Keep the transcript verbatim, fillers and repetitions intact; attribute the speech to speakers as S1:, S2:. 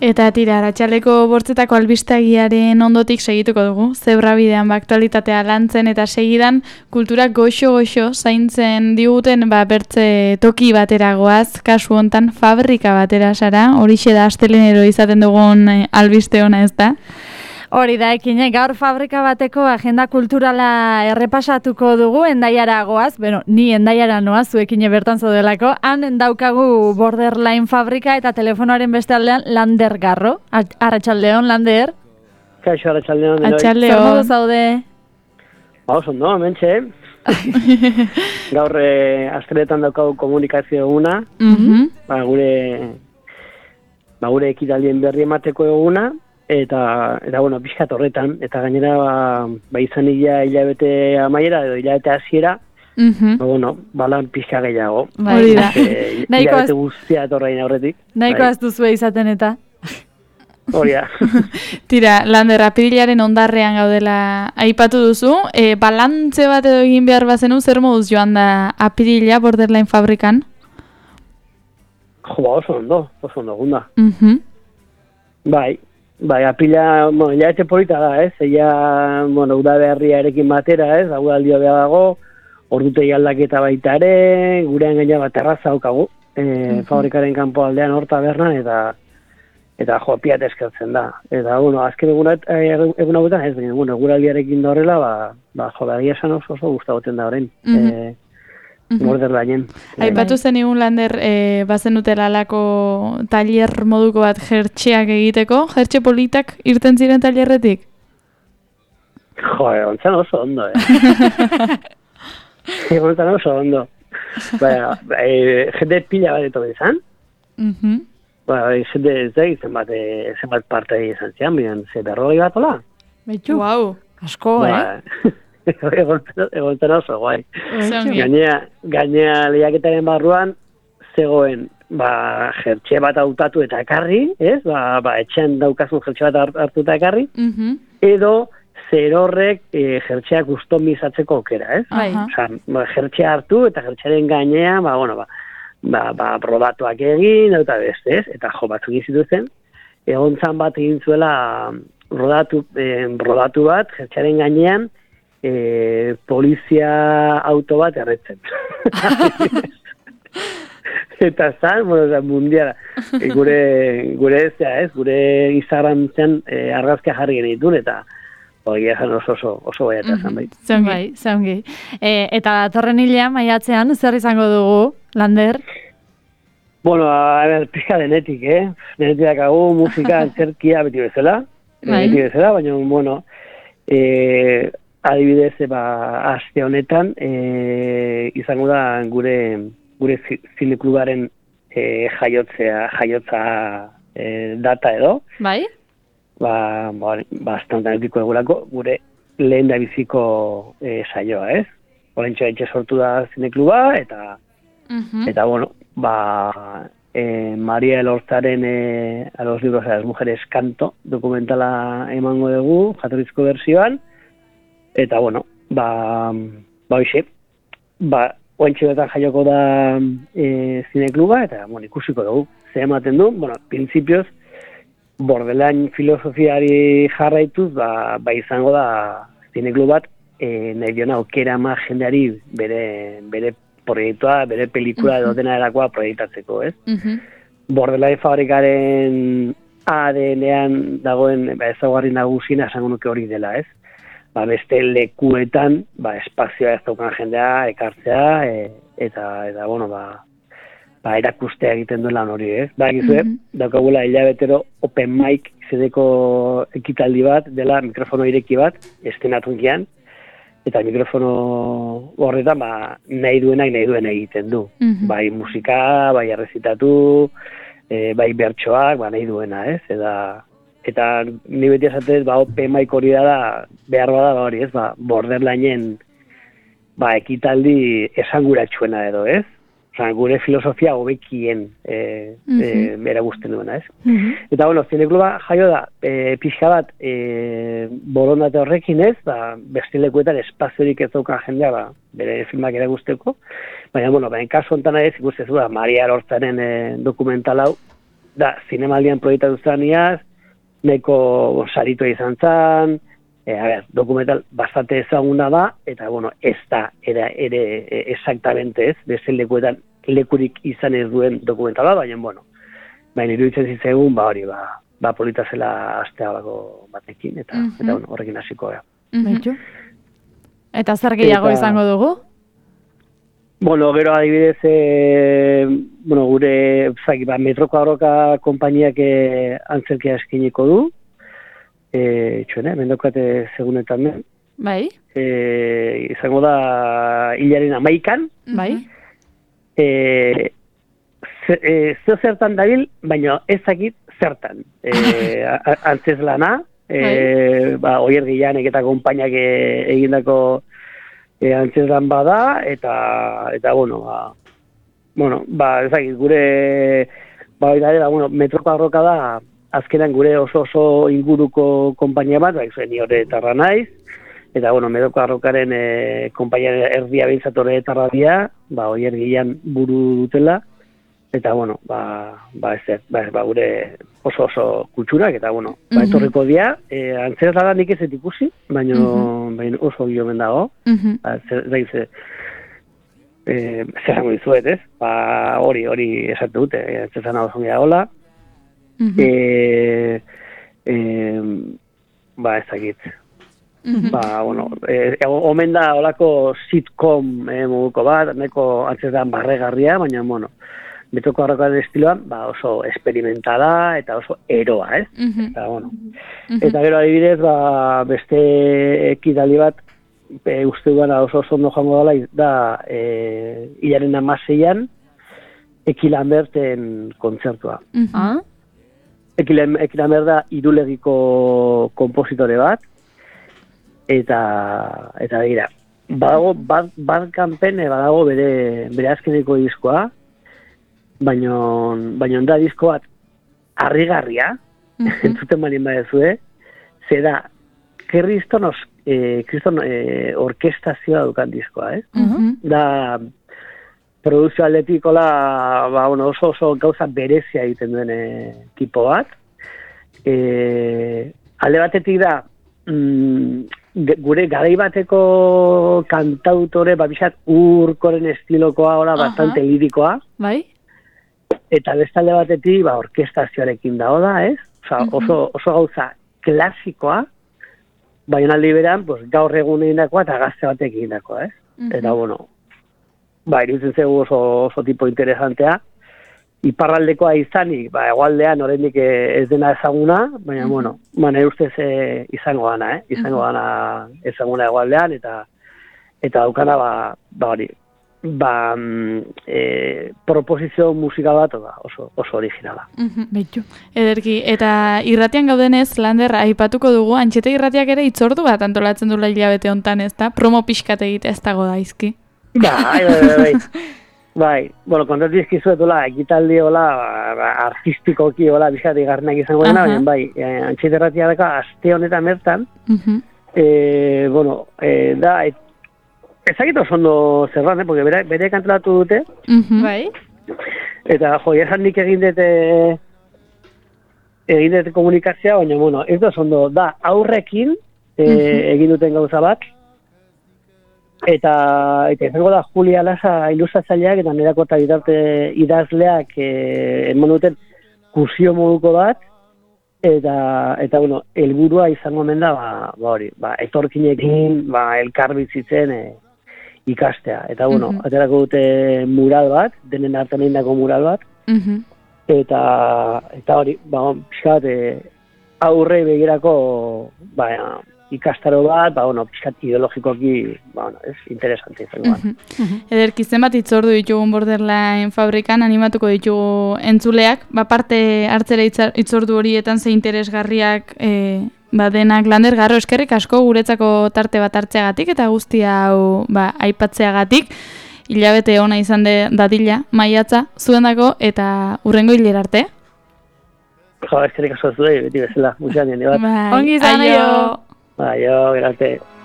S1: Eta tira, Arratsaleko bortzetako albistegiaren ondotik segituko dugu. Zebrabidean ba, aktualitatea lantzen eta segidan kulturak goxo-goxo zaintzen diguten ba, bertze toki batera goaz, kasu hontan fabrika batera Sara, horixe da astelenero izaten dugun eh, albiste ona ez da?
S2: Hori da, ekine, gaur fabrika bateko agenda kulturala errepasatuko dugu, Hendaiara goaz, bueno, ni Hendaiara noaz, zuekine bertan zaudelako, han daukagu Borderline fabrika eta telefonoaren beste aldean Lander Garro. Arratsaldeon, Lander.
S3: Kaixo, arratsaldeon.
S1: Arratsaldeon.
S2: Zer modu zaude?
S3: Ba, oso, no, mentxe. Gaur eh, asteletan daukagu komunikazio eguna,
S1: Mm-hmm.
S3: ba, gure, ba, gure ekitaldien berri emateko eguna, eta, eta bueno, pixkat horretan, eta gainera, ba, ba izan ila hilabete amaiera, edo hilabete hasiera,
S1: Mm-hmm.
S3: ba, bueno, balan pixka gehiago.
S1: Hori da.
S3: Eh, hilabete guztia etorrein aurretik.
S2: Nahiko
S3: Bai.
S2: aztuzue izaten eta.
S3: Hori da.
S1: Tira, Lander, apirilaren ondarrean gaudela aipatu duzu, e, balantze bat edo egin behar bazenu, zer moduz joan da apirila Borderline fabrikan?
S3: Jo, ba, oso ondo, oso ondo, gunda.
S1: Mm-hmm.
S3: Bai, bai, apila, bueno, hilabete polita da, ez? Eia, bueno, uda beharriarekin batera, ez? Hau aldio beha dago, ordutegi aldaketa baita ere, gurean gaina bat terraza daukagu, e,
S1: Mhm.
S3: fabrikaren kanpo aldean hor tabernan, eta eta jo, piat eskertzen da. Eta, bueno, azken egunat, egun hauetan, ez, baina, bueno, guraldiarekin da horrela, ba, ba jo, begia esan oso oso gustagoten da horrein.
S1: Mhm.
S3: E, Borderlainen.
S1: Aipatu zenigun, Lander, e, bazenutela alako tailer moduko bat jertxeak egiteko, jertxe politak irten ziren tailerretik?
S3: Jo, ontzan oso ondo, eh? Ontzan oso ondo. Baina, e, jende pila bat eto izan.
S1: Mhm.
S3: Ba, jende ez da zenbat, e, zenbat parte izan zian, bian, ze berrogei bat ola.
S2: Beitu,
S1: Wow.
S2: asko, eh?
S3: Ba, egontzen oso, guai.
S1: Zongi.
S3: Gainea, gainea lehiaketaren barruan, zegoen, ba, jertxe bat hautatu eta ekarri, ez? Ba, ba etxean daukazun jertxe bat hartu eta ekarri,
S1: Mhm.
S3: edo zer horrek e, jertxeak kustomizatzeko aukera, ez?
S1: Bai.
S3: Osa, ba, jertxea hartu eta jertxearen gainean, ba, bueno, ba, ba, ba, brodatuak egin, eta beste, ez? Eta jo, batzuk izituzen, egontzan bat egin zuela rodatu, eh, rodatu bat, jertxearen gainean, e, polizia auto bat erretzen. Eta zan, bueno, zan mundiala. E, gure, gure ez, ja, ez, gure Instagram zen e, argazkia jarri genitun, eta hori esan oso oso, oso baiata zan bai.
S1: Zongi.
S2: Bai, zaungi. E, eta datorren hilean, maiatzean, zer izango dugu, Lander?
S3: Bueno, a ber, pixka denetik, eh? Denetik dakagu, musika, antzerkia, beti bezala.
S2: Bai.
S3: Beti bezala, baina, bueno, eh, adibidez, ba, aste honetan, e, izango da gure gure zineklubaren e, jaiotzea, jaiotza e, data edo.
S2: Bai?
S3: Ba, ba, ba astantan eukiko egulako, gure lehen da biziko e, saioa, ez? Horentxo etxe sortu da zinekluba, eta,
S1: Mhm.
S3: eta bueno, ba, e, Maria Elortzaren e, a los libros de las mujeres canto dokumentala emango dugu, jatorrizko bersioan, eta, bueno, ba, ba, hoxe, ba, oentxe betan jaioko da e, zinekluba, eta, bueno, ikusiko dugu. Zer ematen du, bueno, prinsipioz, Borderline filosofiari jarraituz, ba, ba izango da zineklub bat, e, nahi diona aukera ma jendeari bere, bere proiektua, bere pelikula edo dena erakoa proiektatzeko, ez?
S1: Mhm.
S3: Borderline fabrikaren A D N-ean dagoen ba, ezaugarri nagusina esango nuke hori dela, ez? Ba, beste lekuetan, ba, espazioa ez daukan jendea, ekartzea, e, eta, eta, bueno, ba, ba, erakustea egiten duen lan hori, ez? Ba, egizue,
S1: Mhm.
S3: daukagula hilabetero open mic izeneko ekitaldi bat, dela mikrofono ireki bat, estenatunian, eta mikrofono horretan, ba, nahi duenak nahi duena egiten du.
S1: Mhm.
S3: Bai musika, bai errezitatu, e, bai bertsoak, ba, nahi duena, ez? Eta, eta ni beti esatez, ba, open mic hori da, behar bada, ba, hori, ez? Ba, Borderlineen, ba, ekitaldi esanguratsuena edo, ez? Osa, gure filosofia hobekien e, e, bera guztien duena, ez?
S2: Mhm.
S3: Eta, bueno, zinekluba jaio da, e, pixka bat, e, borondate horrekin ez, ba, beste lekuetan espaziorik ez daukan jendea, ba, bere filmak erakusteko, baina, bueno, baina kasu honetan ez ikustezu da, Maria Elortzaren e, dokumental hau, da, zinemaldian proiektatu zaniaz, neko saritua izan zan, e, a ber, dokumental bastante ezaguna da, eta, bueno, ez da, ere, ere exactamente ez, bezen lekuetan lekurik izan ez duen dokumentala, baina, bueno, baina iruditzen zitzaigun, ba hori, ba, ba polita zela astea bako batekin, eta, mm-hmm. eta bueno, horrekin hasiko gara.
S2: Mm-hmm. Eta zer gehiago eta, izango dugu?
S3: Bueno, gero adibidez, e, bueno, gure zaki, ba, Metroko Arroka konpainiak e, antzerkia eskiniko du, e, txuene, mendokate segunetan den.
S2: Bai.
S3: E, izango da hilaren amaikan.
S2: Bai.
S3: E, ze, e, zeo zertan dabil, baina ez dakit zertan. E, antzez lana, e, ba, Oier Gillanek eta konpainiak e, egindako e, antzez lan bada, eta, eta bueno, ba, bueno, ba, ez dakit, gure, ba, da, bueno, Metroko Arroka da, azkenan gure oso oso inguruko konpainia bat, bai, zuen, ni hori etarra naiz, eta, bueno, Metroko Arrokaren e, konpainia erdia bintzatore etarra dia, ba, Oier Gillan buru dutela, eta, bueno, ba, ba, ez, ba, ba, gure oso oso kulturak, eta, bueno, ba,
S2: Mhm.
S3: etorriko dia, e, antzera da nik ez ikusi, baina
S2: Mhm.
S3: baina oso giomen dago,
S2: Mhm.
S3: ba, zer, zaiz, e, zerrango dizuet, ez? Ba, hori, hori esate dute, e, antzera oso gira hola,
S2: Mhm.
S3: e, e, ba, ez dakit,
S2: Mhm.
S3: ba, bueno, e, omen da holako sitcom e, moduko bat, neko antzetan barregarria, baina, bueno, Metroko Arrokaren estiloan, ba, oso experimentala eta oso eroa, ez?
S2: Mhm.
S3: Eta, bueno, eta gero adibidez, ba, beste ekidali bat, e, uste duana oso oso ondo joango dela, da, e, hilaren amaseian, Eki Lamberten kontzertua.
S2: Ah?
S3: Eki Lambert da Irulegiko konpositore bat, eta, eta dira, badago, bat, bat kanpen, badago bere, bere azkeneko diskoa, baina, baina da disko bat harrigarria, entzuten balin badezue, ze da, kriston, eh, kriston eh, orkestazioa dukan diskoa, eh?
S2: Mhm.
S3: Da, produzio atletikola, ba, bueno, oso oso gauza berezia egiten duen ekipo bat. E, alde batetik da, mm, gure garai bateko kantautore, ba, bizat urkoren estilokoa, ora, bastante lirikoa.
S2: Bai?
S3: Eta bestalde batetik, ba, orkestazioarekin dago da, ez? Osa, oso, oso gauza klasikoa, baina aldi beran, pues, gaur egun egindakoa eta gazte batek egindakoa, ez? Eta, bueno, ba, iruditzen zegu oso, oso tipo interesantea. Iparraldekoa izanik, ba, egualdean oraindik ez dena ezaguna, baina, bueno, ba, nire ustez e, izango gana, eh? Izango gana ezaguna egualdean, eta eta daukana, ba, ba hori, ba, e, proposizio musikal bat, ba, oso, oso originala.
S2: Beitu.
S1: Ederki, eta irratian gaudenez, Lander, aipatuko dugu, Antxete irratiak ere itzordu bat antolatzen dula hilabete hontan, ez da? Promo pixkat egite ez dago daizki.
S3: Bai, bai, bai, bai. Bai, bueno, kontatu izkizuetula, ekitaldi hola, ba, artistikoki hola, bizat igarrenak izango dena, baina bai, e, Antxete irratia daka, aste honetan bertan,
S1: Uh-huh.
S3: e, bueno, e, da, et, ezagito ondo zerran, eh, porque bere, bere kantolatu dute,
S1: Uh-huh.
S2: Bai?
S3: eta jo, esan nik egin dute, egin dute komunikazioa, baina, bueno, ez da ondo, da, aurrekin, e, egin duten gauza bat, eta eta izango da Julia Lasa ilustratzaileak eta nerako eta bidarte idazleak eh, eman duten kursio moduko bat, eta, eta bueno, helburua izango omen da, ba, ba hori, ba, etorkinekin, ba, elkar bizitzen e, ikastea. Eta, bueno,
S1: Mhm.
S3: aterako dute mural bat, denen artean egindako mural bat,
S1: Uh-huh.
S3: eta, eta hori, ba, pixkat, e, aurre begirako, ba, ikastaro bat, ba, bueno, pixkat ideologikoki, ba, bueno, ez, interesante izango bat.
S1: Uh-huh. Ederki, zenbat itzordu ditugun Borderline fabrikan, animatuko ditugu entzuleak, ba, parte hartzera itza- itzordu horietan ze interesgarriak e, ba, denak. Lander, Garro, eskerrik asko guretzako tarte bat hartzeagatik eta guzti hau ba, aipatzeagatik, hilabete ona izan de, dadila, maiatza, zuendako eta urrengo hilera arte.
S3: Jo, eskerrik asko zuei, beti bezala, muxan dien, bat.
S1: Bai,
S2: Ongi izan, aio.
S3: Ba, jo, gerarte.